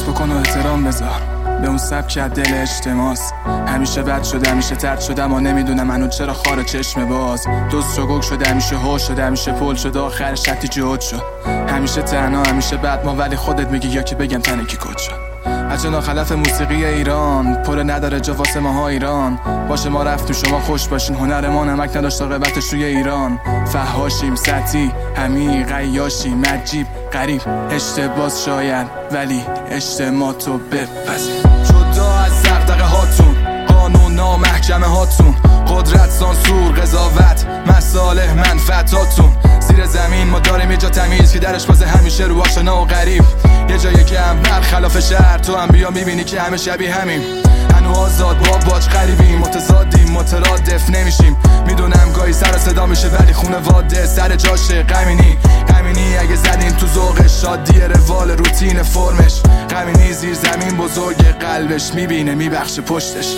لطف کن و احترام بذار به اون سبک از دل اجتماعست. همیشه بد شده، همیشه ترد شدم و نمیدونم منو چرا خار چشم باز. دوست شو گوگ شده، همیشه هوش شده، همیشه پول شده، آخرش حتی جهود شد. همیشه تنها، همیشه بد ما، ولی خودت میگی یا که بگم تنه کی کد شد. اجنا خلف موسیقی ایران پر نداره جا واسه ماها ایران. باشه ما رفتیم شما خوش باشین، هنر ما نمک نداشت عاقبتش روی ایران. فحاشیم سطحی همی قیاشیم عجیب غریب اشتباس شاید، ولی اجتماع تو بپذیر. جدا از دغدغه هاتون، قانون نامحکمه هاتون، قدرت سانسور قضاوت مصالح منفعتاتون. زیر زمین ما داریم یه جا تمیز که درش باز همیشه رو آشنا و غریب. یه جایی که هم برخلاف شهر، تو هم بیا میبینی که همه شبیه همیم. هنو آزاد با باج غریبیم، متضادیم مترادف نمیشیم. میدونم گاهی سر صدا میشه ولی خونه واده سر جاشه. غمینی اگه زدین تو ذوقش، شادی روال روتین فرمش. غمینی زیر زمین بزرگ قلبش، میبینه میبخشه پشتش.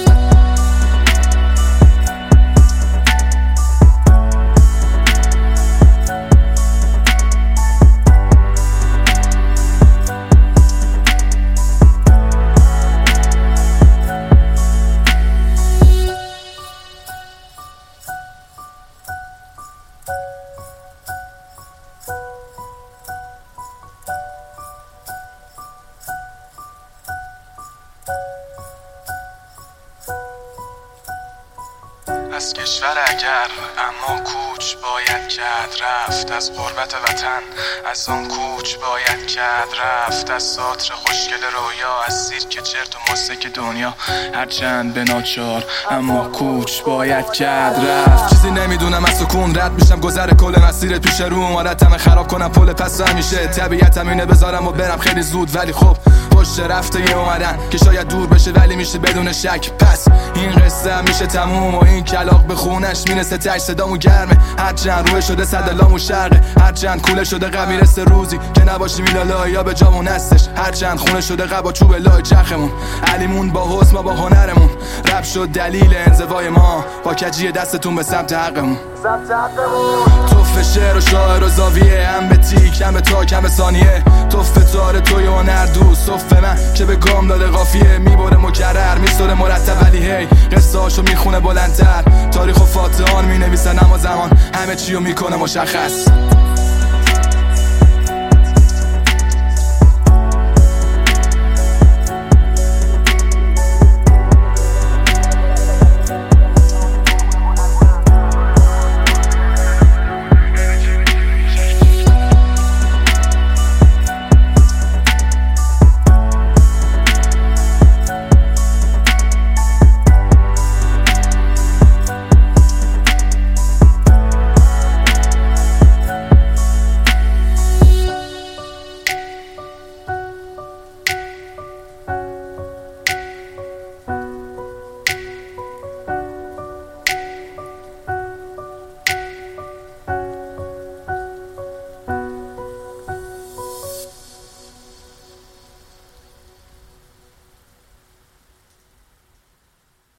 از کشور اگر اما کوچ باید کرد رفت، از غربت وطن از آن کوچ باید کرد رفت. از ساتر خوشگل رویا، از سیرک چرت و موسیقی دنیا، هرچند به ناچار اما کوچ باید کرد رفت. چیزی نمیدونم از سکون رد میشم، گذر کل مسیر پیش روم. عادتم خراب کنم پل پس همیشه، طبیعتم اینه بذارم و برم خیلی زود. ولی خب پشت رفته یه اومدن که شاید دور بشه ولی میشه بدون شک. پس این قصه هم میشه تموم و این کلاغ به خونش میرسه تش. صدامو گرمه هرچند روی شده صدلامو شرقه، هرچند کوله شده غم میرسه روزی که نباشیم ایلالا یا به جامون هستش. هرچند خونه شده قبا چوب لای چرخمون، علیمون با حسن ما با هنرمون. رب شد دلیل انزوای ما، با کجی دستتون به سمت حقمون. توف شعر و شاعر و زاویه، هم به تیک هم به تاک هم به ثانیه. توف تار توی هنر دوست، توف من که به گام داده قافیه. میبره مکرر میسوره مرتب، ولی هی قصه هاشو میخونه بلندتر. تاریخ و فاتحان مینویسن اما زمان همه چیو میکنه مشخص.